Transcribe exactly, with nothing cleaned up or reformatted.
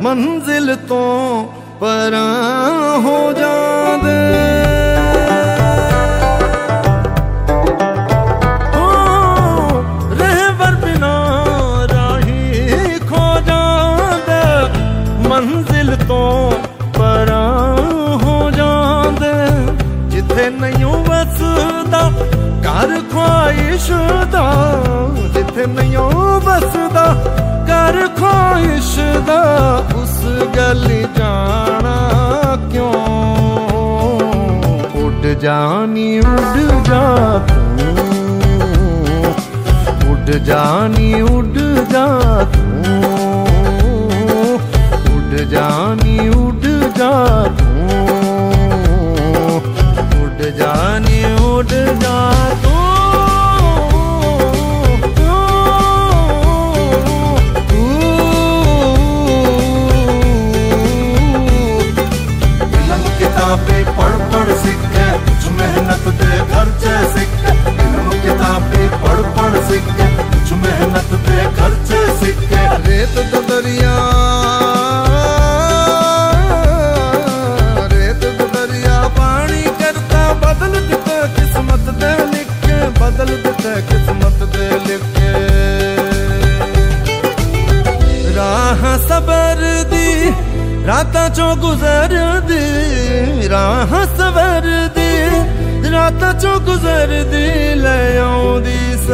मंजिल तो परां हो जांदे। ओ रहबर बिना राही खो जांदे, मंजिल तो परां हो जांदे। जिथे नहीं बसदा घर ख्वाहिश दा, जिथे नहीं बसदा घर ख्वाहिश दा, उस गली जाना क्यों। उड़ जानी उड़ जा तू, उड़ जानी उड़ जा तू, उड़ जानी उड़ जा तू, उड़ जानी उड़ जा तू। किताबें पढ़ पढ़ सीखे, कुछ मेहनत दे खर्चे सीखे। इल्म किताबें पढ़ पढ़ सीखे, कुछ मेहनत दे खर्चे सीखे। रेत दा दरिया, रेत दा दरिया पानी करता बदल दिते किस्मत दे लिखे, बदल दिते किस्मत दे लिखे। राह सबर दी रातां चों गुजर दी, राह सबर दी रातां चों गुजर दी, ले आउंदी